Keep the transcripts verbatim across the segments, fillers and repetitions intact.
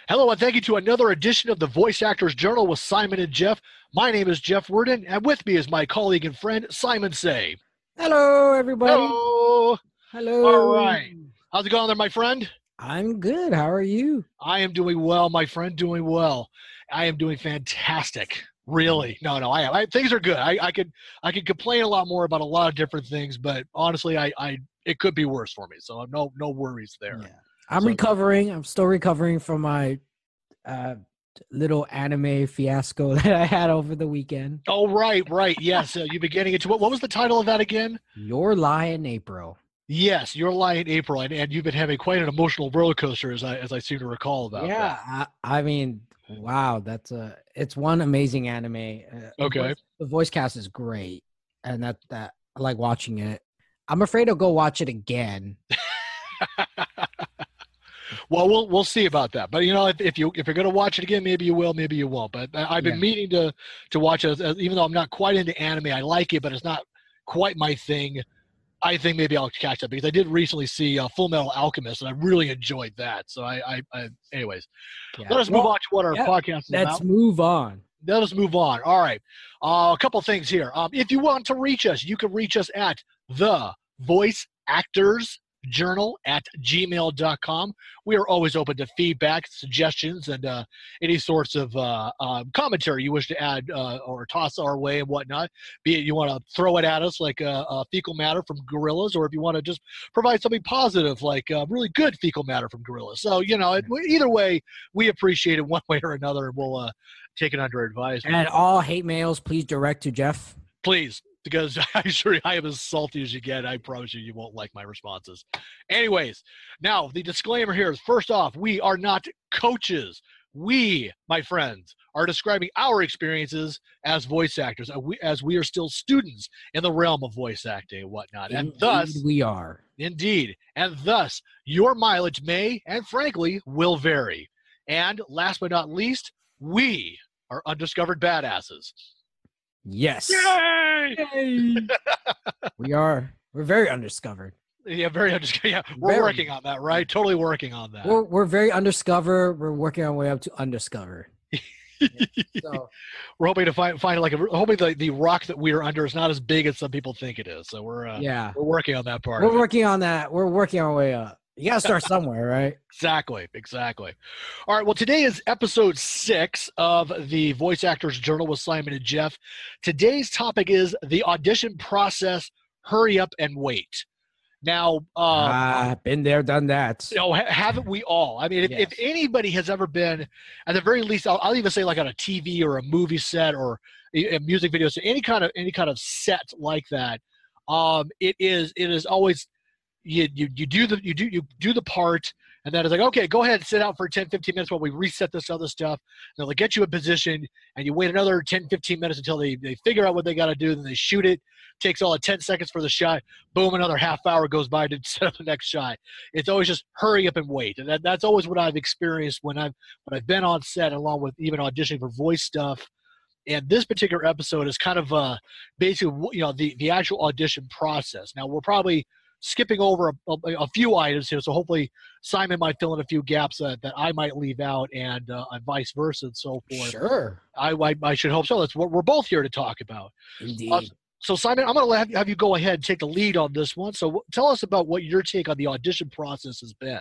Hello, and thank you to another edition of the Voice Actors Journal with Simon and Jeff. My name is Jeff Worden, and with me is my colleague and friend, Simon Say. Hello, everybody. Hello. Hello. All right. How's it going there, my friend? I'm good. How are you? I am doing well, my friend, doing well. I am doing fantastic. Really. No, no, I am. I, things are good. I, I could I could complain a lot more about a lot of different things, but honestly, I, I it could be worse for me. So no no worries there. Yeah. I'm So- recovering. I'm still recovering from my uh, little anime fiasco that I had over the weekend. Oh, right, right. Yes. Uh, you've been getting into what? What was the title of that again? Your Lie in April. Yes, Your Lie in April, and, and you've been having quite an emotional roller coaster, as I as I seem to recall about Yeah. that. I, I mean, wow. That's a. It's one amazing anime. Uh, the Okay. voice- The voice cast is great, and that that I like watching it. I'm afraid I'll go watch it again. Well, we'll we'll see about that. But you know, if, if you if you're gonna watch it again, maybe you will, maybe you won't. But I- I've been Yeah. meaning to to watch it, as- even though I'm not quite into anime. I like it, but it's not quite my thing. I think maybe I'll catch up because I did recently see uh, Full Metal Alchemist, and I really enjoyed that. So I, I, I anyways, Yeah. let us move Well, on to what our yeah, podcast is Let's about. move on. Let us move on. All right. Uh, a couple things here. Um, if you want to reach us, you can reach us at the Voice Actors Journal at gmail dot com. We are always open to feedback, suggestions, and uh, any sorts of uh, uh, commentary you wish to add uh, or toss our way and whatnot. Be it you want to throw it at us like uh, uh, fecal matter from gorillas, or if you want to just provide something positive like uh, really good fecal matter from gorillas. So, you know, it, either way, we appreciate it one way or another, and we'll uh, take it under advisement. And all hate mails, please direct to Jeff. Please, because I'm sure I am as salty as you get. I promise you, you won't like my responses. Anyways, now the disclaimer here is, first off, we are not coaches. We, my friends, are describing our experiences as voice actors, as we, as we are still students in the realm of voice acting and whatnot. And Indeed thus, we are. indeed, and thus, your mileage may, and frankly, will vary. And last but not least, we are undiscovered badasses. Yes. Yay! We are. We're very undiscovered. Yeah, very undiscovered. Yeah, we're Very. working on that, right? Totally working on that. We're we're very undiscovered. We're working our way up to undiscovered. So We're hoping to find find like a, hoping the, the rock that we are under is not as big as some people think it is. So we're uh, yeah, we're working on that part. we're of it. working on that. We're working our way up. You gotta start somewhere, right? Exactly, exactly. All right, well, today is episode six of the Voice Actors Journal with Simon and Jeff. Today's topic is the audition process. Hurry up and wait. Now, um, Ah, been there, done that. you know, ha- haven't we all? I mean, if, if Yes. anybody has ever been, at the very least, I'll, I'll even say like on a T V or a movie set or a, a music video, so any kind of any kind of set like that, um, it is it is always you you you do the you do you do the part, and then it's like, okay, go ahead and sit out for ten, fifteen minutes while we reset this other stuff. And they'll get you a position, and you wait another ten, fifteen minutes until they, they figure out what they got to do. Then they shoot it. Takes all of ten seconds for the shot. Boom, another half hour goes by to set up the next shot. It's always just hurry up and wait. And that, that's always what I've experienced when I've when I've been on set, along with even auditioning for voice stuff. And this particular episode is kind of uh, basically, you know, the, the actual audition process. Now, we're probably skipping over a, a, a few items here, so hopefully Simon might fill in a few gaps uh, that I might leave out, and, uh, and vice versa and so forth. Sure. I, I, I should hope so. That's what we're both here to talk about. Indeed. Uh, So, Simon, I'm going to have, have you go ahead and take the lead on this one. So, w- tell us about what your take on the audition process has been.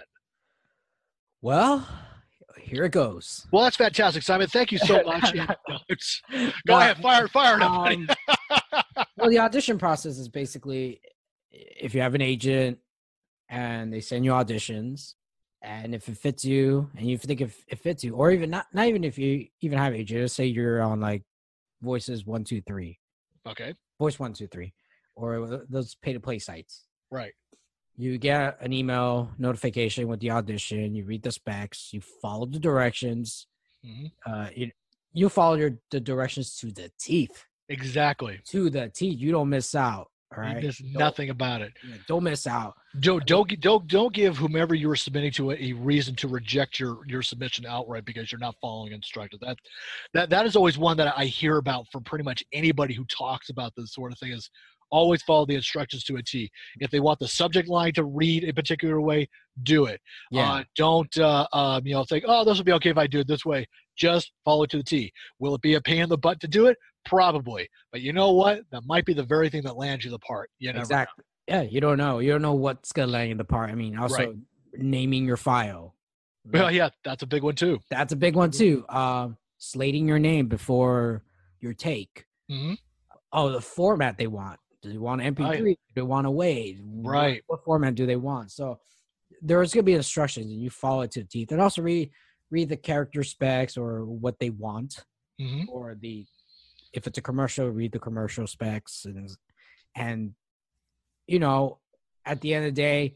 Well, here it goes. Well, that's fantastic, Simon. Thank you so much. Yeah, no, it's- go No, ahead, fire, fire it up, buddy. um, well, the audition process is basically if you have an agent and they send you auditions, and if it fits you and you think if it fits you, or even not, not even if you even have an agent, just say you're on like Voices one, two, three, Okay, Voice one, two, three, or those pay to play sites. right. You get an email notification with the audition. You read the specs. You follow the directions. Mhm. Uh, you you follow your the directions to the teeth. Exactly. To the teeth. You don't miss out. All right. There's Don't- nothing about it. yeah, don't miss out. Don't don't gi- don't don't give whomever you are submitting to a, a reason to reject your your submission outright because you're not following instructions. That that that is always one that I hear about from pretty much anybody who talks about this sort of thing. Is Always follow the instructions to a T. If they want the subject line to read a particular way, do it. Yeah. Uh, don't, uh, um, you know, think, oh, this will be okay if I do it this way. Just follow it to the T. Will it be a pain in the butt to do it? Probably. But you know what? That might be the very thing that lands you the part. You never Exactly. know. Yeah, you don't know. You don't know what's gonna land in the part. I mean, also Right. naming your file. Well, yeah, that's a big one too. That's a big one too. Um, slating your name before your take. Mm-hmm. Oh, the format they want. Do they want M P three? Right. Do they want a WAV? Right. What, what format do they want? So there's gonna be instructions, and you follow it to the teeth. And also read read the character specs or what they want, Mm-hmm. or the if it's a commercial, read the commercial specs, and and you know, at the end of the day,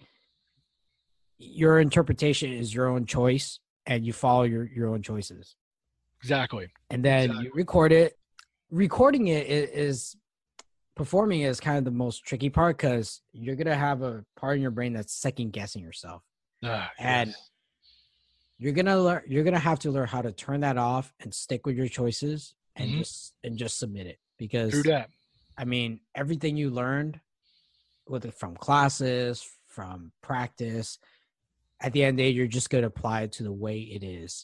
your interpretation is your own choice, and you follow your your own choices. Exactly. And then Exactly. you record it. Recording it is, is performing is kind of the most tricky part, because you're gonna have a part in your brain that's second guessing yourself, Ah, and yes. you're gonna learn. You're gonna have to learn how to turn that off and stick with your choices, and Mhm. just and just submit it. Because Through that. I mean, everything you learned, with it from classes, from practice, at the end of the day, you're just gonna apply it to the way it is,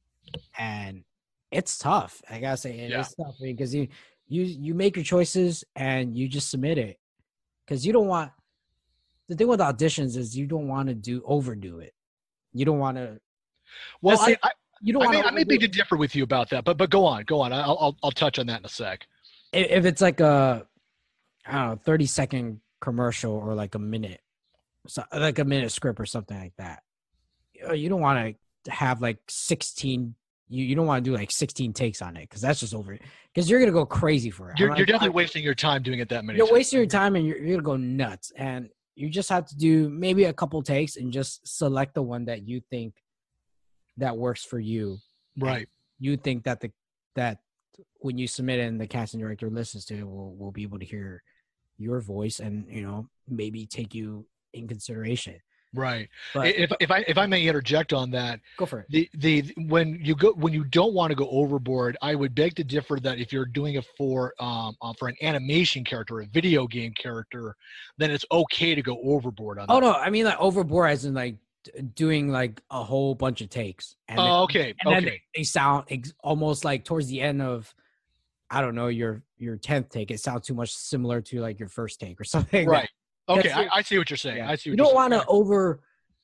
and it's tough. I gotta say, it Yeah. is tough because you you you make your choices and you just submit it, because you don't want. The thing with auditions is you don't want to do overdo it. You don't want to. Well, Let's say I, I, You don't I, want may, to. I may beg to differ with you about that, but but go on, go on. I'll I'll, I'll touch on that in a sec. If it's like a, I don't know, thirty second commercial or like a minute, so like a minute script or something like that. You you don't want to have like sixteen. You, you don't want to do like sixteen takes on it, because that's just over. Because you're gonna go crazy for it. You're I'm you're like, definitely I- wasting your time doing it that many You're times. wasting your time, and you're, you're gonna go nuts. And you just have to do maybe a couple takes and just select the one that you think that works for you. Right. You think that the that when you submit it and the casting director listens to it, will will be able to hear your voice and, you know, maybe take you in consideration. Right. But If if I if I may interject on that, go for it. the the when you go when you don't want to go overboard, I would beg to differ that if you're doing it for um uh, for an animation character, a video game character, then it's okay to go overboard on that. Oh no, I mean like overboard as in like d- doing like a whole bunch of takes. And then, Oh, okay. and then Okay. they, they sound ex- almost like towards the end of, I don't know, your your tenth take. It sounds too much similar to like your first take or something. like Right. Okay. That's I, it. I see what you're saying. Yeah. I see. You What don't you're want to saying. over.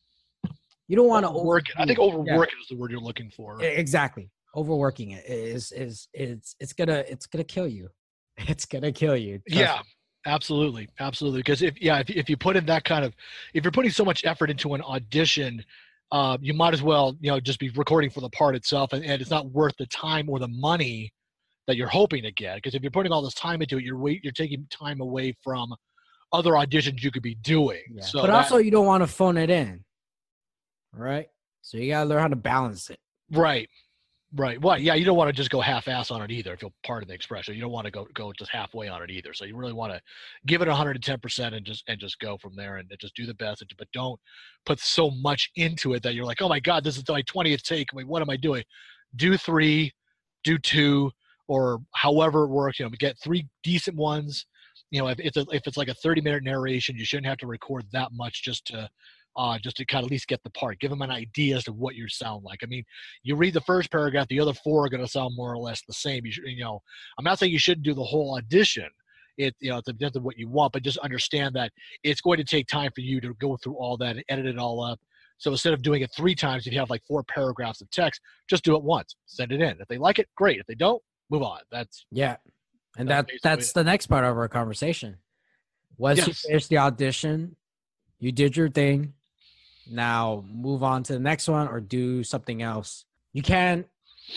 You don't want to overwork it. I think overwork it is the word you're looking for. Exactly. Overworking it is is it's it's gonna it's gonna kill you. It's gonna kill you. Trust Yeah. me. Absolutely, absolutely. Because if yeah, if if you put in that kind of, if you're putting so much effort into an audition, uh, you might as well you know just be recording for the part itself, and, and it's not worth the time or the money that you're hoping to get. Because if you're putting all this time into it, you're wait you're taking time away from other auditions you could be doing. Yeah. So but that- also you don't want to phone it in. All right. So you gotta learn how to balance it. right, right. Well, yeah, you don't want to just go half-ass on it either. If you'll pardon the expression, you don't want to go go just halfway on it either. So you really want to give it one hundred ten percent and just and just go from there and just do the best. But don't put so much into it that you're like, oh my god, this is my twentieth take. Wait, what am I doing? Do three, do two, or however it works. You know, get three decent ones. You know, if it's a, if it's like a thirty minute narration, you shouldn't have to record that much just to uh, just to kind of at least get the part. Give them an idea as to what you sound like. I mean, you read the first paragraph, the other four are going to sound more or less the same. You should, you know, I'm not saying you shouldn't do the whole audition. It, you know, it's depends on what you want, but just understand that it's going to take time for you to go through all that and edit it all up. So instead of doing it three times, if you have like four paragraphs of text, just do it once, send it in. If they like it, great. If they don't, move on. That's Yeah. And That's that basically that's it. the next part of our conversation. Once you Yes. finish the audition, you did your thing. Now move on to the next one or do something else. You can't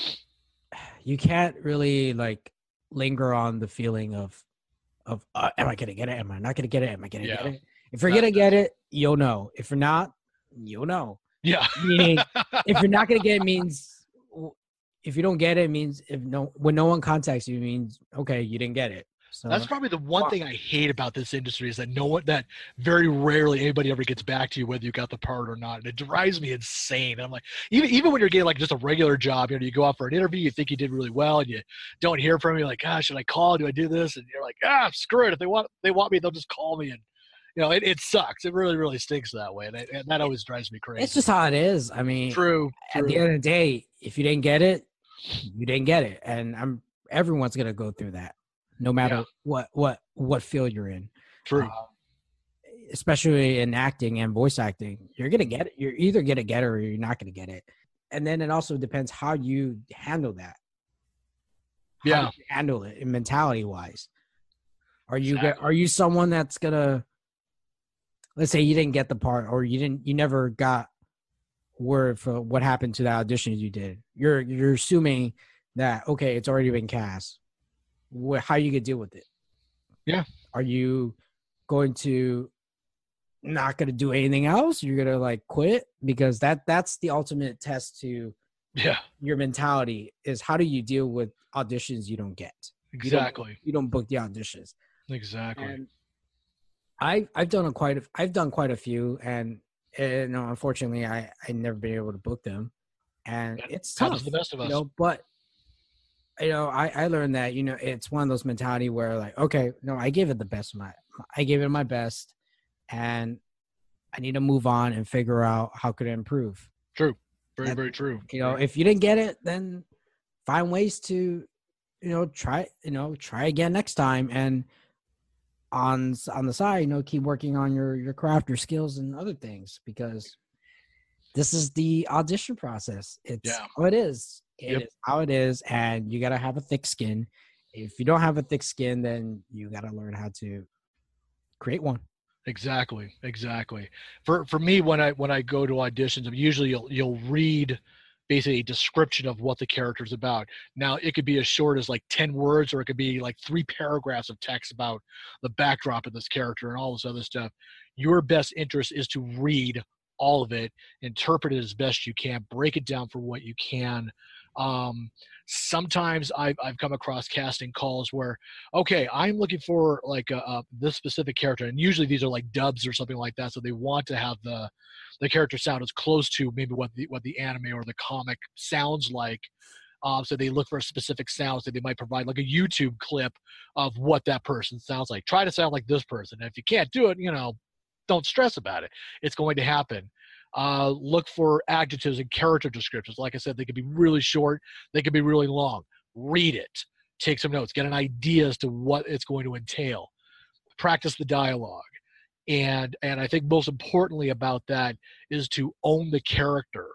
you can't really like linger on the feeling of of uh, am I gonna get it? Am I not gonna get it? Am I gonna Yeah. get it? If you're That- gonna get it, you'll know. If you're not, you'll know. yeah. Meaning, if you're not gonna get it, means if you don't get it, it means if no when no one contacts you, it means okay, you didn't get it. So That's probably the one thing I hate about this industry is that no one, that very rarely anybody ever gets back to you whether you got the part or not. And it drives me insane. I'm like, even even when you're getting like just a regular job, you know, you go out for an interview, you think you did really well, and you don't hear from me. Like, ah, should I call? Do I do this? And you're like, ah, screw it. If they want, they want me, they'll just call me. And you know, it, it sucks. It really, really stinks that way, and, it, and that always drives me crazy. it's just how it is. I mean, True, at true. the end of the day, if you didn't get it, you didn't get it, and I'm everyone's gonna go through that, no matter Yeah. what what what field you're in. True. Um, especially in acting and voice acting, you're gonna get it. You're either gonna get it or you're not gonna get it, and then it also depends how you handle that. How Yeah. do you handle it mentality wise. Are you Exactly. are you someone that's gonna, let's say you didn't get the part or you didn't you never got word for what happened to the auditions you did. You're you're assuming that okay, it's already been cast. What, how you gonna deal with it? Yeah. Are you going to not gonna do anything else? You're gonna like quit? Because that that's the ultimate test to Yeah. your mentality is how do you deal with auditions you don't get? You don't, Exactly. you don't book the auditions. Exactly. And I I've done a quite a, I've done quite a few, and you know, unfortunately, I I never been able to book them, and That it's happens tough. to the best of us. You know, but you know, I I learned that you know it's one of those mentality where like, okay, no, I gave it the best of my I gave it my best, and I need to move on and figure out how could I improve. True. Very, That- very true. You know, if you didn't get it, then find ways to, you know, try, you know, try again next time. And on on the side, you know, keep working on your your craft, your skills, and other things because this is the audition process. It's Yeah. how it is. It Yep. is how it is, and you gotta have a thick skin. If you don't have a thick skin, then you gotta learn how to create one. Exactly, exactly. For for me, when I when I go to auditions, I mean, usually you'll you'll read basically a description of what the character's about. Now, it could be as short as like ten words, or it could be like three paragraphs of text about the backdrop of this character and all this other stuff. Your best interest is to read all of it, interpret it as best you can, break it down for what you can. Um, sometimes I've, I've come across casting calls where, okay, I'm looking for like a, a, this specific character, and usually these are like dubs or something like that, so they want to have the the character sound as close to maybe what the what the anime or the comic sounds like. Um, so they look for a specific sound, so they might provide like a YouTube clip of what that person sounds like. Try to sound like this person. And if you can't do it, you know, don't stress about it. It's going to happen. Uh, look for adjectives and character descriptions. Like I said, they could be really short. They could be really long. Read it. Take some notes. Get an idea as to what it's going to entail. Practice the dialogue. And and I think most importantly about that is to own the character.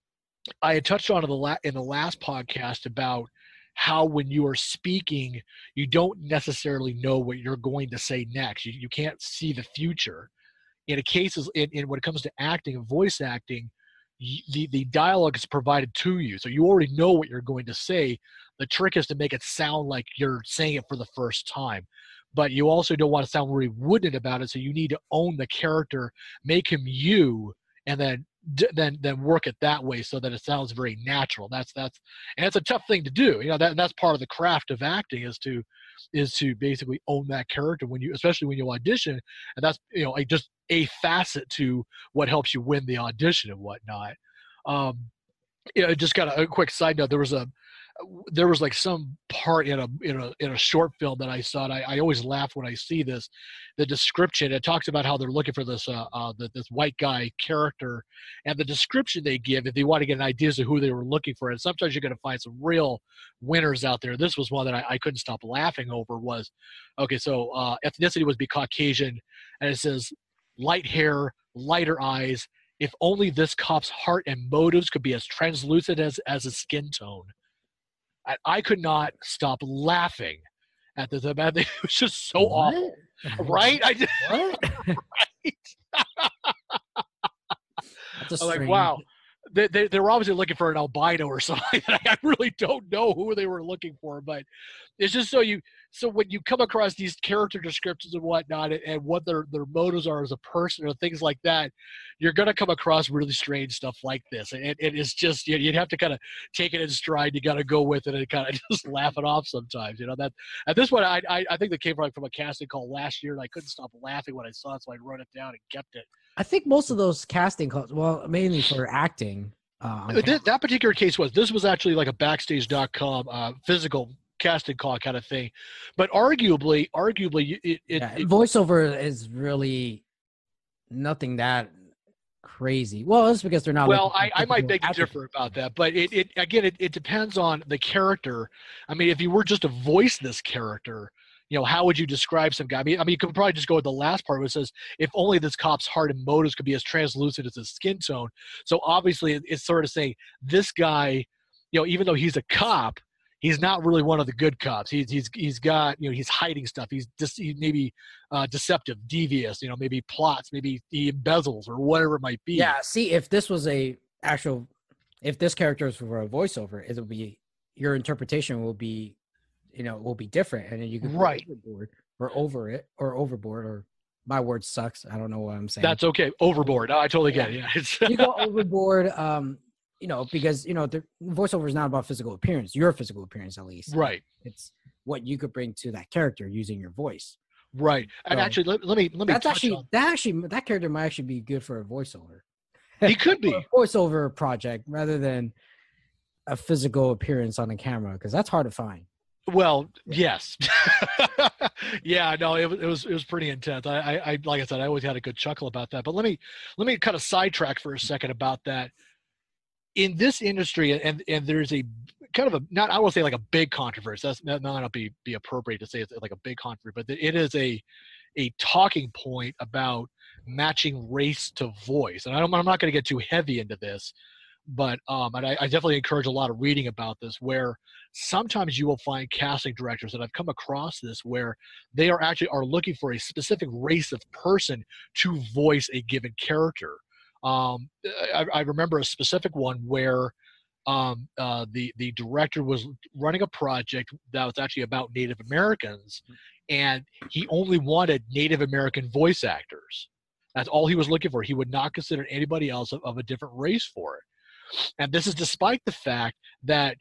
I had touched on in the, la- in the last podcast about how when you are speaking, you don't necessarily know what you're going to say next. You, you can't see the future. In a case, in, in when it comes to acting and voice acting, y- the, the dialogue is provided to you. So you already know what you're going to say. The trick is to make it sound like you're saying it for the first time. But you also don't want to sound really wooden about it, so you need to own the character, make him you, and then then then work it that way so that it sounds very natural. That's that's and it's a tough thing to do. You know, that that's part of the craft of acting is to is to basically own that character when you, especially when you audition, and that's you know like just a facet to what helps you win the audition and whatnot. Um, you know, just got a, a quick side note. There was a there was like some part in a in a in a short film that I saw. And I, I always laugh when I see this. The description, it talks about how they're looking for this uh, uh the, this white guy character, and the description they give if they want to get an idea as to who they were looking for. And sometimes you're going to find some real winners out there. This was one that I, I couldn't stop laughing over. Was okay. So uh, ethnicity was be Caucasian, and it says light hair, lighter eyes. If only this cop's heart and motives could be as translucent as as his skin tone. I, I could not stop laughing at this. It was just so What? awful, right? I just, What? right? That's a I'm like, strange- wow. They, they, they were obviously looking for an albino or something. I really don't know who they were looking for, but it's just so you so when you come across these character descriptions and whatnot, and, and what their their motives are as a person or things like that, you're going to come across really strange stuff like this. And it, it is just you, you'd have to kind of take it in stride. You got to go with it and kind of just laugh it off sometimes. You know that at this point, I I, I think that came from, from a casting call last year, and I couldn't stop laughing when I saw it, so I wrote it down and kept it. I think most of those casting calls, well, mainly for acting. Uh, that, that particular case was this was actually like a backstage dot com uh, physical casting call kind of thing, but arguably, arguably, it, it, yeah, it voiceover is really nothing that crazy. Well, it's because they're not. Well, I, I might beg to differ about that, but it, it again, it, it depends on the character. I mean, if you were just to voice this character, you know, how would you describe some guy? I mean, I mean, you could probably just go with the last part where it says, if only this cop's heart and motives could be as translucent as his skin tone. So obviously, it's sort of saying this guy, you know, even though he's a cop, he's not really one of the good cops. He's he's he's got, you know, he's hiding stuff. He's just he maybe uh, deceptive, devious. You know, maybe plots, maybe he embezzles or whatever it might be. Yeah. See, if this was a actual, if this character is for a voiceover, it'll be your interpretation will be, you know, will be different, and then you can right overboard or over it or overboard or my word sucks. I don't know what I'm saying. That's okay. Overboard. I totally get it. Yeah. You go overboard. Um. You know, because, you know, the voiceover is not about physical appearance, your physical appearance, at least. Right. It's what you could bring to that character using your voice. Right. And so, actually, let, let me, let me, that's actually, on. that actually, that character might actually be good for a voiceover. He could be. a voiceover project rather than a physical appearance on the camera, because that's hard to find. Well, yes. yeah, no, it was, it was, it was pretty intense. I, I, I, like I said, I always had a good chuckle about that, but let me, let me kind of sidetrack for a second about that. In this industry, and and there's a kind of a not I will say like a big controversy. That's that might not be be appropriate to say it's like a big controversy, but it is a a talking point about matching race to voice. And I don't, I'm not going to get too heavy into this, but um, and I, I definitely encourage a lot of reading about this. Where sometimes you will find casting directors, and I've come across this, where they are actually are looking for a specific race of person to voice a given character. Um, I, I remember a specific one where um, uh, the the director was running a project that was actually about Native Americans, and he only wanted Native American voice actors. That's all he was looking for. He would not consider anybody else of, of a different race for it. And this is despite the fact that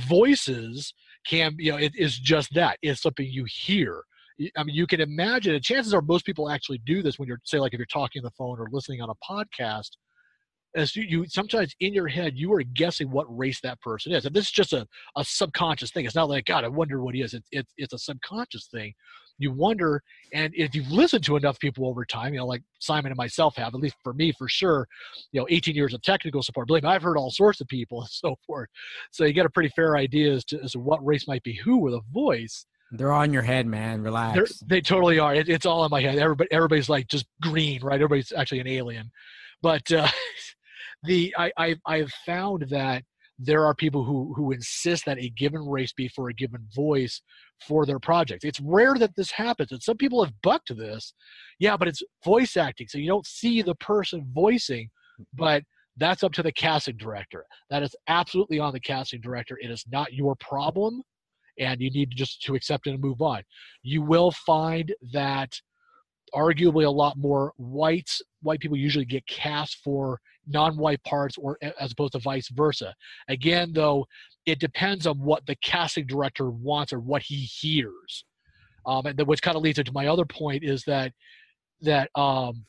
voices can, you know, it is just that. It's something you hear. I mean, you can imagine, and chances are most people actually do this when you're, say, like if you're talking on the phone or listening on a podcast, as you, you sometimes in your head, you are guessing what race that person is. And this is just a, a subconscious thing. It's not like, God, I wonder what he is. It's, it's, it's a subconscious thing. You wonder, and if you've listened to enough people over time, you know, like Simon and myself have, at least for me, for sure, you know, eighteen years of technical support. Believe me, I've heard all sorts of people and so forth. So you get a pretty fair idea as to, as to what race might be who with a voice. They're on your head, man. Relax. They're, they totally are. It, it's all in my head. Everybody, everybody's like just green, right? Everybody's actually an alien. But uh, the I, I I've found that there are people who who insist that a given race be for a given voice for their project. It's rare that this happens, and some people have bucked to this. Yeah, but it's voice acting, so you don't see the person voicing, but that's up to the casting director. That is absolutely on the casting director. It is not your problem, and you need just to accept it and move on. You will find that arguably a lot more whites, white people usually get cast for non-white parts, or as opposed to vice versa. Again, though, it depends on what the casting director wants or what he hears. Um, and then which kind of leads into my other point is that that um,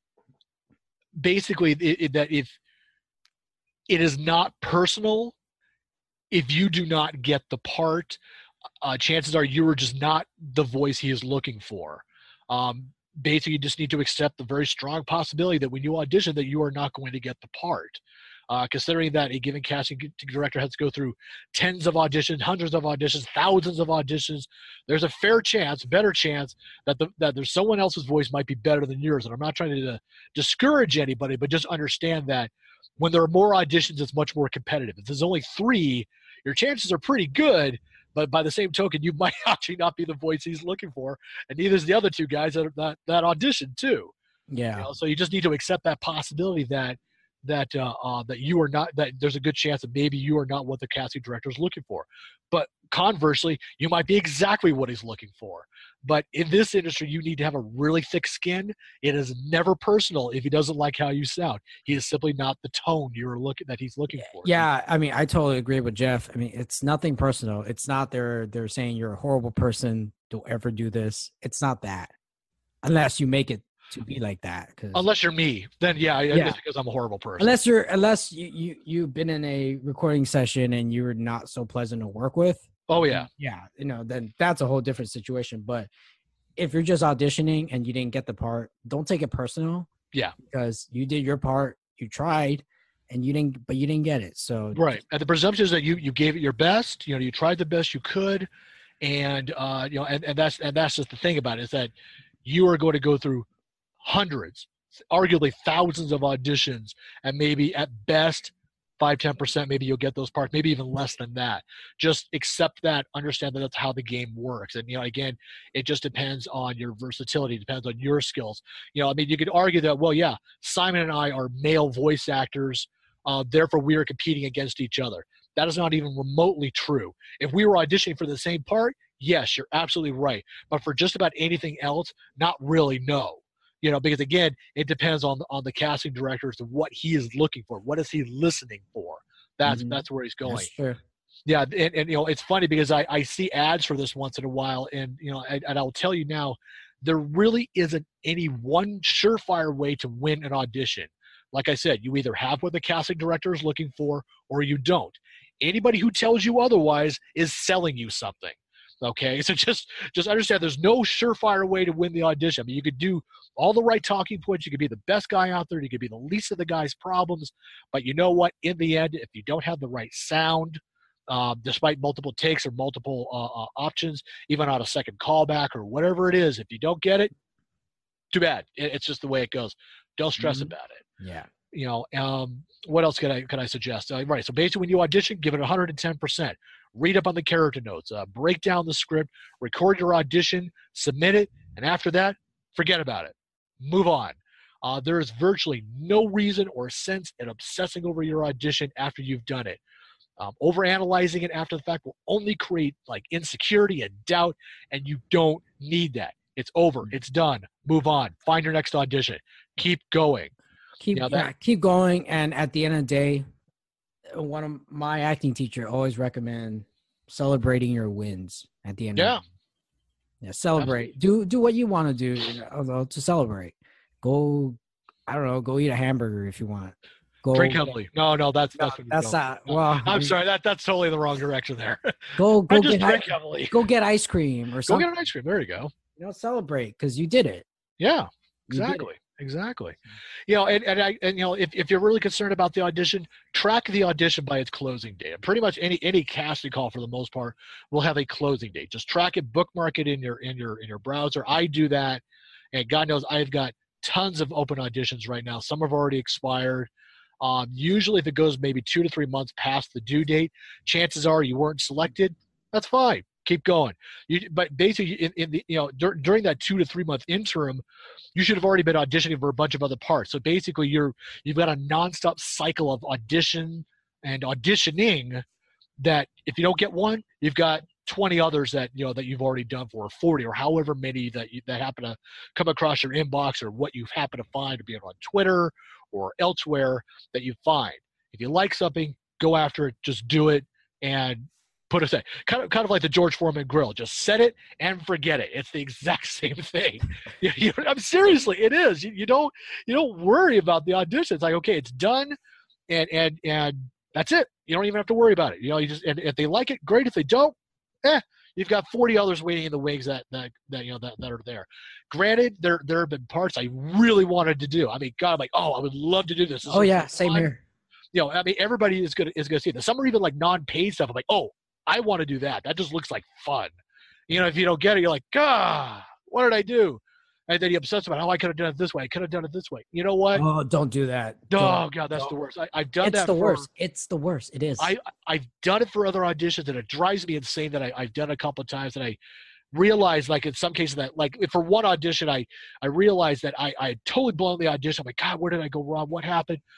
basically it, it, that if it is not personal, if you do not get the part, uh, chances are you are just not the voice he is looking for. Um, basically, you just need to accept the very strong possibility that when you audition that you are not going to get the part. Uh, considering that a given casting director has to go through tens of auditions, hundreds of auditions, thousands of auditions, there's a fair chance, better chance, that the, that there's someone else's voice might be better than yours. And I'm not trying to discourage anybody, but just understand that when there are more auditions, it's much more competitive. If there's only three, your chances are pretty good, but by the same token, you might actually not be the voice he's looking for, and neither is the other two guys that that, that auditioned too. Yeah. You know, so you just need to accept that possibility that that uh, uh, that you are not, that there's a good chance that maybe you are not what the casting director is looking for. But conversely, you might be exactly what he's looking for. But in this industry, you need to have a really thick skin. It is never personal if he doesn't like how you sound. He is simply not the tone you're looking that he's looking for. Yeah, I mean, I totally agree with Jeff. I mean, it's nothing personal. It's not they're they're saying you're a horrible person. Don't ever do this. It's not that, unless you make it to be like that. Cause, unless you're me, then yeah, yeah. it's because I'm a horrible person. Unless you're, unless you, you you've been in a recording session and you're not so pleasant to work with. Oh yeah, yeah, you know, then that's a whole different situation. But if you're just auditioning and you didn't get the part, don't take it personal. Yeah, because you did your part, you tried, and you didn't, but you didn't get it. So right, and the presumption is that you you gave it your best. You know, you tried the best you could, and uh, you know, and, and that's and that's just the thing about it, is that you are going to go through hundreds, arguably thousands of auditions, and maybe at best five, ten percent, maybe you'll get those parts, maybe even less than that. Just accept that, understand that that's how the game works. And, you know, again, it just depends on your versatility, depends on your skills. You know, I mean, you could argue that, well, yeah, Simon and I are male voice actors, uh, therefore we are competing against each other. That is not even remotely true. If we were auditioning for the same part, yes, you're absolutely right. But for just about anything else, not really, no. You know, because again, it depends on on the casting director as to what he is looking for. What is he listening for? That's mm-hmm. that's where he's going. That's true. Yeah, and, and you know, it's funny because I, I see ads for this once in a while, and you know, and, and I'll tell you now, there really isn't any one surefire way to win an audition. Like I said, you either have what the casting director is looking for, or you don't. Anybody who tells you otherwise is selling you something. Okay, so just just understand there's no surefire way to win the audition. I mean, you could do all the right talking points. You could be the best guy out there. You could be the least of the guy's problems. But you know what? In the end, if you don't have the right sound, uh, despite multiple takes or multiple uh, uh, options, even on a second callback or whatever it is, if you don't get it, too bad. It, it's just the way it goes. Don't stress mm-hmm. about it. Yeah. You know, um, what else could I could I suggest? Uh, right. So basically, when you audition, give it one hundred ten percent. Read up on the character notes, uh, break down the script, record your audition, submit it, and after that, forget about it. Move on. Uh, there is virtually no reason or sense in obsessing over your audition after you've done it. Um, overanalyzing it after the fact will only create like insecurity and doubt, and you don't need that. It's over. It's done. Move on. Find your next audition. Keep going. Keep you know, yeah, that, keep going, and at the end of the day, one of my acting teacher always recommend celebrating your wins at the end. Yeah. Of the yeah. Celebrate. Absolutely. Do, do what you want to do, you know, to celebrate. Go, I don't know, go eat a hamburger if you want. Go drink heavily. No, no, that's, no, that's, what that's not, well, I'm sorry. That that's totally the wrong direction there. Go, go just get, drink heavily. Go get ice cream or something. Go get an ice cream. There you go. You know, celebrate because you did it. Yeah, exactly. Exactly. You know, and, and I and you know, if, if you're really concerned about the audition, track the audition by its closing date. And pretty much any any casting call for the most part will have a closing date. Just track it, bookmark it in your in your in your browser. I do that, and God knows I've got tons of open auditions right now. Some have already expired. Um, usually, if it goes maybe two to three months past the due date, chances are you weren't selected. That's fine. Keep going. You, but basically, in, in the you know dur- during that two to three month interim, you should have already been auditioning for a bunch of other parts. So basically, you're you've got a nonstop cycle of audition and auditioning. That if you don't get one, you've got twenty others that you know that you've already done for, or forty, or however many that you, that happen to come across your inbox, or what you've happened to find, be it on Twitter or elsewhere that you find. If you like something, go after it. Just do it and put it, kind of, kind of like the George Foreman grill. Just set it and forget it. It's the exact same thing. you, you, I'm seriously, it is. You, you don't, you don't worry about the audition. It's like, okay, it's done, and and and that's it. You don't even have to worry about it. You know, you just, and if they like it, great. If they don't, eh, you've got forty others waiting in the wings that that, that you know that, that are there. Granted, there there have been parts I really wanted to do. I mean, God, I'm like, oh, I would love to do this. this oh yeah, same fun. here. You know, I mean, everybody is gonna is gonna see this. Some are even like non-paid stuff. I'm like, oh, I want to do that. That just looks like fun. You know, if you don't get it, you're like, God, what did I do? And then you obsess about how I could have done it this way. I could have done it this way. You know what? Oh, don't do that. Oh, don't, God, that's don't. the worst. I, I've done it's that the for, worst. It's the worst. It is. I, I've done it for other auditions, and it drives me insane that I, I've done it a couple of times, and I realized, like, in some cases that, like, for one audition, I, I realized that I, I had totally blown the audition. I'm like, God, where did I go wrong? What happened?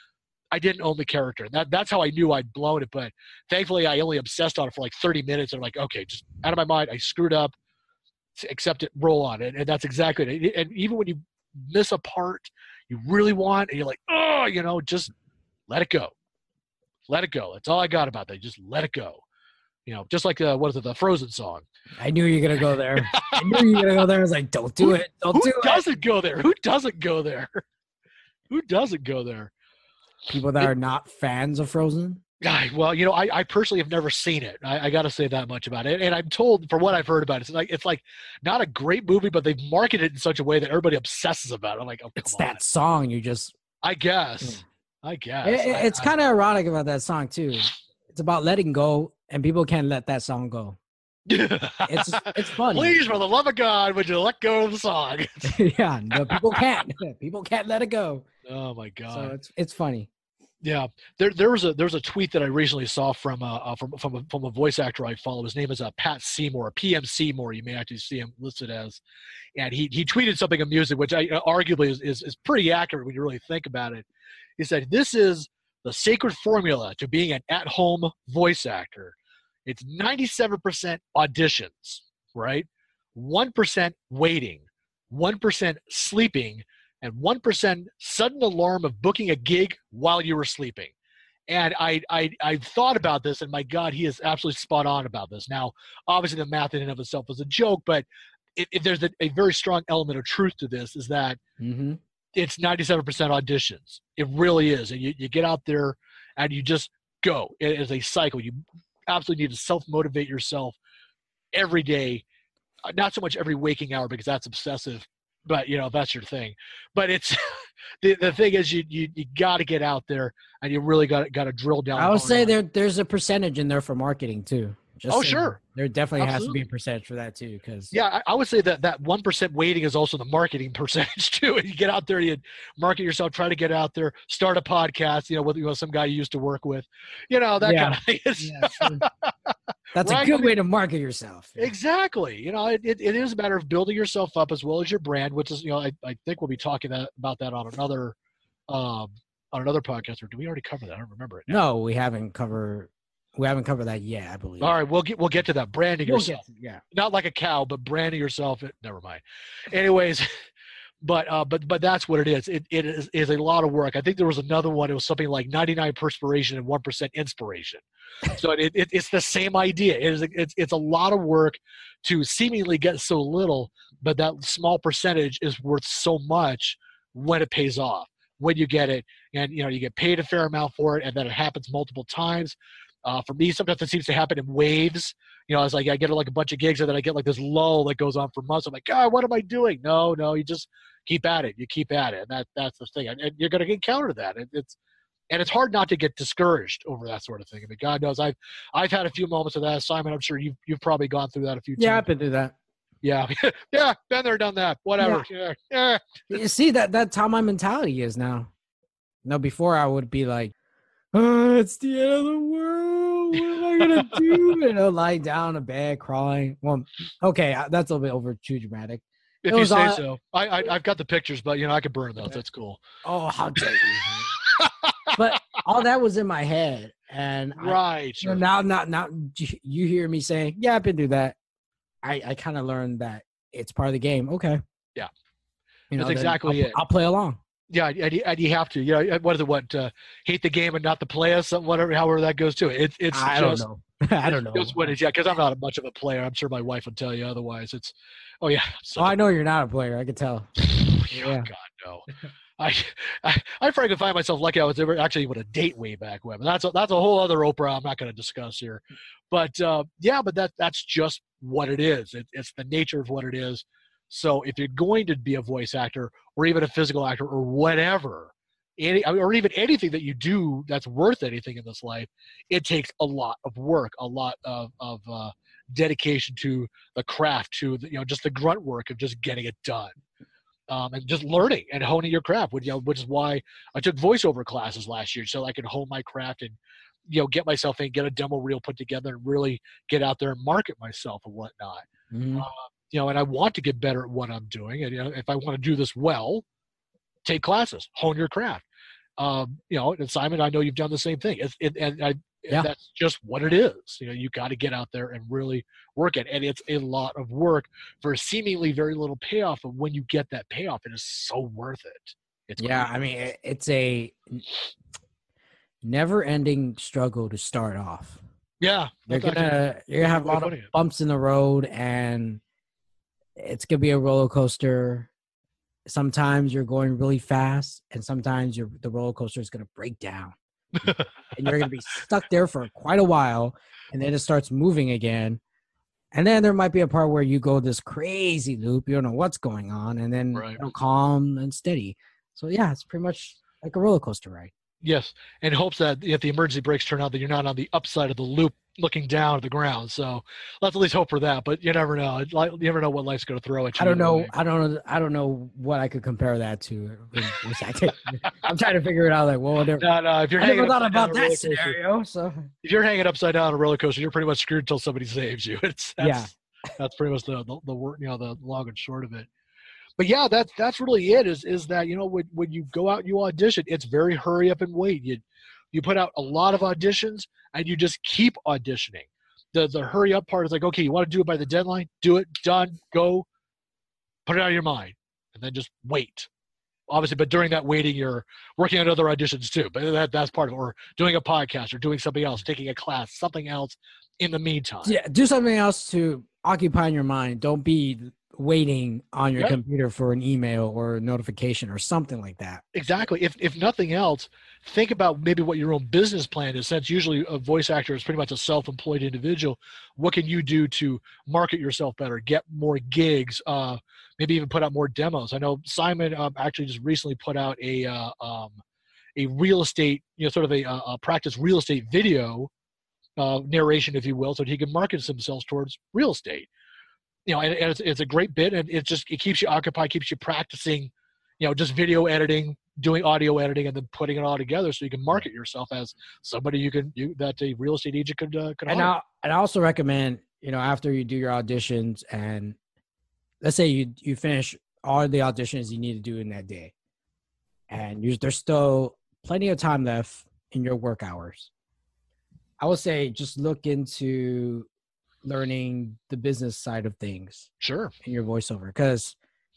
I didn't own the character. That that's how I knew I'd blown it. But thankfully, I only obsessed on it for like thirty minutes. And I'm like, okay, just out of my mind. I screwed up. Accept it. Roll on it. And that's exactly it. And even when you miss a part you really want, and you're like, oh, you know, just let it go. Let it go. That's all I got about that. Just let it go. You know, just like uh, what is it, the Frozen song? I knew you were gonna go there. I knew you were gonna go there. I was like, don't do who, it. Don't who do it. doesn't go there? Who doesn't go there? Who doesn't go there? People that it, are not fans of Frozen. I, well, you know, I, I personally have never seen it. I, I got to say that much about it. And I'm told, from what I've heard about it, it's like it's like not a great movie, but they've marketed it in such a way that everybody obsesses about it. I'm like, oh, come it's on. that song. You just. I guess. Yeah. I guess. It, I, it's kind of ironic about that song too. It's about letting go, and people can't let that song go. it's it's funny. Please, for the love of God, would you let go of the song? Yeah, no, people can't. People can't let it go. Oh my God! So it's it's funny. Yeah, there there was a there was a tweet that I recently saw from uh, uh from from a, from a voice actor I follow. His name is uh, Pat Seymour, P M Seymour. You may actually see him listed as, and he he tweeted something amusing, which I uh, arguably is, is is pretty accurate when you really think about it. He said, "This is the sacred formula to being an at-home voice actor. It's ninety-seven percent auditions, right? one percent waiting, one percent sleeping, and one percent sudden alarm of booking a gig while you were sleeping." And I, I, I've thought about this, and my God, he is absolutely spot on about this. Now, obviously the math in and of itself is a joke, but it, it, there's a, a very strong element of truth to this, is that mm-hmm. it's ninety-seven percent auditions. It really is. And you, you get out there and you just go. It is a cycle. You absolutely need to self-motivate yourself every day. Not so much every waking hour, because that's obsessive, but you know, that's your thing. But it's the, the thing is you, you, you got to get out there and you really got got to drill down. I would say there, there's a percentage in there for marketing too. Just oh, so sure. There definitely Absolutely. has to be a percentage for that too. Cause yeah, I, I would say that that one percent waiting is also the marketing percentage too. And you get out there, you market yourself, try to get out there, start a podcast, you know, with you know, some guy you used to work with, you know, that yeah. kind of thing. Yeah, sure. That's right? a good way to market yourself. Exactly. You know, it, it, it is a matter of building yourself up as well as your brand, which is, you know, I, I think we'll be talking that, about that on another, um, on another podcast. Or do we already cover that? I don't remember it now. No, we haven't covered. We haven't covered that yet, I believe. All right, we'll get we'll get to that. Branding we'll yourself, to, yeah, not like a cow, but branding yourself. Never mind. Anyways, but uh, but but that's what it is. It it is, is a lot of work. I think there was another one. It was something like ninety-nine perspiration and one percent inspiration. So it, it it's the same idea. It is it's it's a lot of work to seemingly get so little, but that small percentage is worth so much when it pays off. When you get it, and you know you get paid a fair amount for it, and then it happens multiple times. Uh, for me, sometimes it seems to happen in waves. You know, it's like I get like a bunch of gigs, and then I get like this lull that goes on for months. I'm like, God, what am I doing? No, no, you just keep at it. You keep at it, and that that's the thing. And, and you're going to encounter that. It, it's and it's hard not to get discouraged over that sort of thing. I mean, God knows I've I've had a few moments of that. Simon, I'm sure you've you've probably gone through that a few times. Yeah, I've been through that. Yeah, yeah, been there, done that. Whatever. Yeah, yeah. You see that that's how my mentality is now. No, before I would be like, oh, it's the end of the world. What am I gonna do? You know, lie down in bed crying. Well, okay, that's a little bit over too dramatic. If you say so. I, I I've got the pictures, but you know I could burn those. That's cool. Oh, how dare you! But all that was in my head, and right. I, sure. Now, now, now, you hear me saying, "Yeah, I've been through that." I I kind of learned that it's part of the game. Okay. Yeah. You know, that's exactly I'll, it. I'll play along. Yeah, and, and you have to. You know, what is it? What uh, hate the game and not the player? Something, whatever, however that goes to it. It's it's. I just, don't know. I don't know. Just what it is. Yeah, because I'm not much of a player. I'm sure my wife would tell you otherwise. It's. Oh yeah. Oh, I know you're not a player. I can tell. Oh, yeah. God no. I, I I frankly find myself lucky I was ever actually able to date way back when. But that's a, that's a whole other Oprah I'm not going to discuss here. But uh, yeah, but that that's just what it is. It, it's the nature of what it is. So if you're going to be a voice actor or even a physical actor or whatever, any or even anything that you do that's worth anything in this life, it takes a lot of work, a lot of of uh, dedication to the craft, to the, you know just the grunt work of just getting it done. Um, and just learning and honing your craft, which, you know, which is why I took voiceover classes last year, so I could hone my craft and, you know, get myself in, get a demo reel put together, and really get out there and market myself and whatnot. Mm-hmm. Uh, you know, and I want to get better at what I'm doing. And you know, if I want to do this well, take classes, hone your craft. Um, you know, and Simon, I know you've done the same thing. It's, it, and I, Yeah. that's just what it is. You know, you got to get out there and really work it. And it's a lot of work for seemingly very little payoff. But when you get that payoff, it is so worth it. It's Yeah. great. I mean, it, it's a never ending struggle to start off. Yeah. You're that's gonna actually you're gonna have a way of lot of putting it. bumps in the road, and it's gonna be a roller coaster. Sometimes you're going really fast, and sometimes you're, the roller coaster is gonna break down, and you're gonna be stuck there for quite a while, and then it starts moving again. And then there might be a part where you go this crazy loop, you don't know what's going on, and then Right. it'll calm and steady. So yeah, it's pretty much like a roller coaster ride. Yes, in hopes that if the emergency brakes turn out, that you're not on the upside of the loop looking down at the ground. So let's at least hope for that. But you never know. It- like, You never know what life's going to throw at you. I don't either know. way. I don't know. I don't know what I could compare that to. in voice acting. I'm trying to figure it out. Like, well, whatever. No, no, if you're I hanging never thought upside down about on a roller that coaster- scenario. So if you're hanging upside down on a roller coaster, you're pretty much screwed until somebody saves you. It's that's, Yeah. that's pretty much the the, the wor- you know the long and short of it. But yeah, that's that's really it. Is is that you know when when you go out and you audition, it's very hurry up and wait. You you put out a lot of auditions and you just keep auditioning. The the hurry up part is like, okay, you want to do it by the deadline, do it, done, go, put it out of your mind, and then just wait. Obviously, but during that waiting, you're working on other auditions too. But that that's part of it. Or doing a podcast, or doing something else, taking a class, something else in the meantime. yeah, do something else to occupy your mind. Don't be waiting on your Yep. computer for an email or a notification or something like that. Exactly. If if nothing else, think about maybe what your own business plan is. Since usually a voice actor is pretty much a self-employed individual, what can you do to market yourself better, get more gigs, uh, maybe even put out more demos? I know Simon um, actually just recently put out a uh, um, a real estate, you know, sort of a, a practice real estate video uh, narration, if you will, so that he can market himself towards real estate. You know, and, and it's, it's a great bit, and it just it keeps you occupied, keeps you practicing, you know, just video editing, doing audio editing, and then putting it all together so you can market yourself as somebody you can you that a real estate agent could uh, could And hire. I and I also recommend, you know, after you do your auditions, and let's say you you finish all the auditions you need to do in that day, and you, there's still plenty of time left in your work hours. I would say just look into learning the business side of things Sure. in your voiceover, because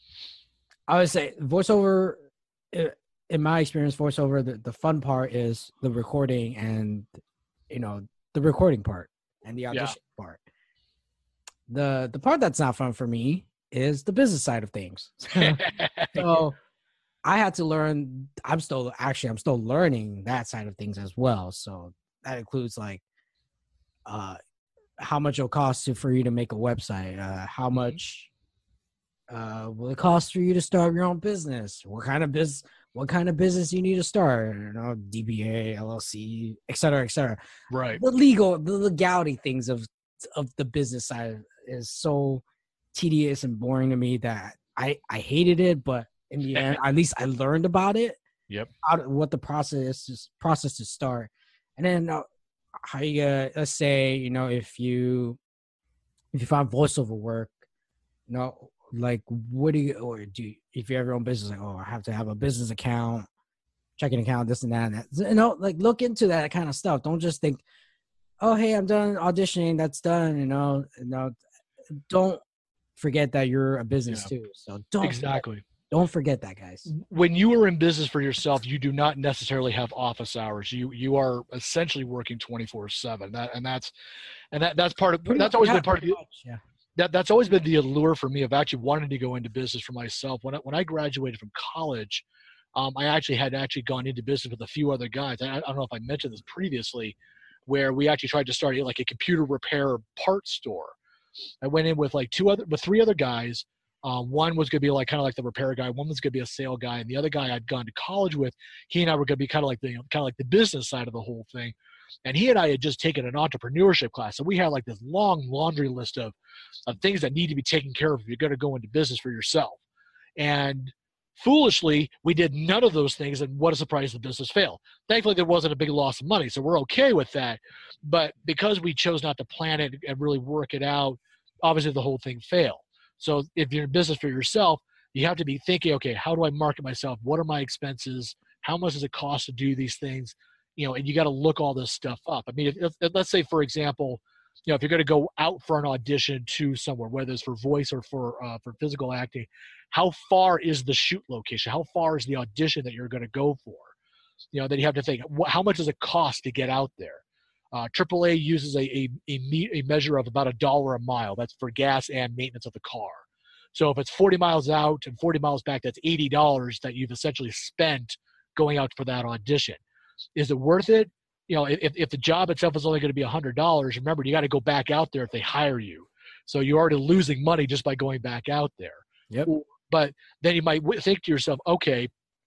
I would say voiceover, i- in my experience, voiceover, the, the fun part is the recording and, you know, the recording part and the audition part. The the part that's not fun for me is the business side of things. So I had to learn, I'm still, actually, I'm still learning that side of things as well. So that includes like, uh, how much it'll cost to, for you to make a website, uh, how Mhm. much uh, will it cost for you to start your own business, what kind of business, what kind of business you need to start, you know, D B A, L L C, et cetera, et cetera. Right. The legal, the legality things of of the business side is so tedious and boring to me that I I hated it, but in the end, at least I learned about it. Yep. How to, what the process is, process to start, and then uh, how you uh, let's say, you know, if you if you find voiceover work, you know, like what do you, or do you, if you have your own business, like, oh, I have to have a business account, checking account, this and that, and that. You know, like look into that kind of stuff. Don't just think, oh, hey, I'm done auditioning, that's done. You know, you know, don't forget that you're a business Yeah. too. So don't Exactly. forget, don't forget that, guys. When you are in business for yourself, you do not necessarily have office hours. You you are essentially working twenty-four seven. That and that's and that that's part of Pretty that's much- always yeah, been part of pretty the much, yeah. that that's always been the allure for me of actually wanting to go into business for myself. When I, when I graduated from college, um, I actually had actually gone into business with a few other guys. I, I don't know if I mentioned this previously, where we actually tried to start like a computer repair parts store. I went in with like two other, with three other guys. Um, one was going to be like kind of like the repair guy. One was going to be a sale guy, and the other guy I'd gone to college with. He and I were going to be kind of like the you know, kind of like the business side of the whole thing. And he and I had just taken an entrepreneurship class, so we had like this long laundry list of of things that need to be taken care of if you're going to go into business for yourself. And foolishly, we did none of those things, and what a surprise, the business failed. Thankfully, there wasn't a big loss of money, so we're okay with that. But because we chose not to plan it and really work it out, obviously the whole thing failed. So if you're in business for yourself, you have to be thinking, okay, how do I market myself? What are my expenses? How much does it cost to do these things? You know, and you got to look all this stuff up. I mean, if, if, let's say, for example, you know, if you're going to go out for an audition to somewhere, whether it's for voice or for uh, for physical acting, how far is the shoot location? How far is the audition that you're going to go for? You know, then you have to think, wh- how much does it cost to get out there? Uh, triple A uses a, a, a, me- a measure of about a dollar a mile. That's for gas and maintenance of the car. So if it's forty miles out and forty miles back, that's eighty dollars that you've essentially spent going out for that audition. Is it worth it? You know, if, if the job itself is only going to be one hundred dollars, remember, you got to go back out there if they hire you. So you're already losing money just by going back out there. Yep. But then you might think to yourself, okay,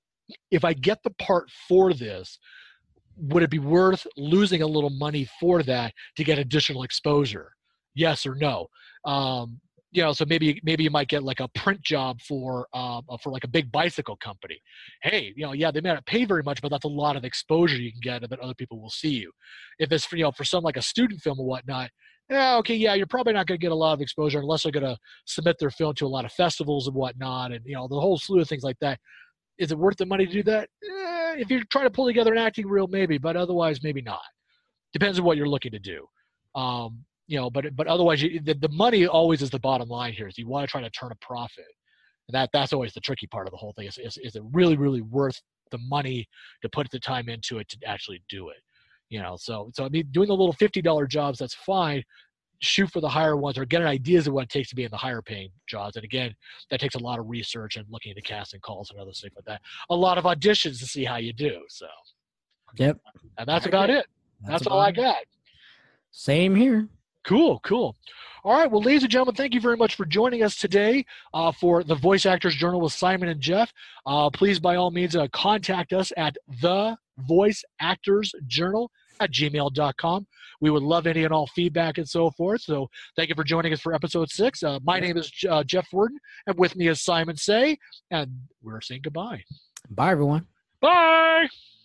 if I get the part for this, would it be worth losing a little money for that to get additional exposure? Yes or no? Um, you know, so maybe maybe you might get like a print job for um, for like a big bicycle company. Hey, you know, yeah, they may not pay very much, but that's a lot of exposure you can get, and that other people will see you. If it's for, you know, for some like a student film or whatnot, yeah, okay, yeah, you're probably not going to get a lot of exposure unless they're going to submit their film to a lot of festivals and whatnot, and you know, the whole slew of things like that. Is it worth the money to do that? Eh, if you're trying to pull together an acting reel, maybe, but otherwise, maybe not. Depends on what you're looking to do. Um, you know, but but otherwise, you, the, the money always is the bottom line here. Is you want to try to turn a profit, and that that's always the tricky part of the whole thing. Is, is is it really really worth the money to put the time into it to actually do it? You know, so so I mean, doing the little fifty dollar jobs, that's fine. Shoot for the higher ones, or get an ideas of what it takes to be in the higher paying jobs. And again, that takes a lot of research and looking at the casting calls and other stuff like that. A lot of auditions to see how you do. So, Yep. And that's about it. That's, That's all I it. got. Same here. Cool, cool. All right. Well, ladies and gentlemen, thank you very much for joining us today uh, for the Voice Actors Journal with Simon and Jeff. Uh, please, by all means, uh, contact us at the Voice Actors Journal at gmail dot com. We would love any and all feedback and so forth. So thank you for joining us for episode six. Uh, my name is uh, Jeff Worden, and with me is Simon Say, and we're saying goodbye. Bye, everyone. Bye.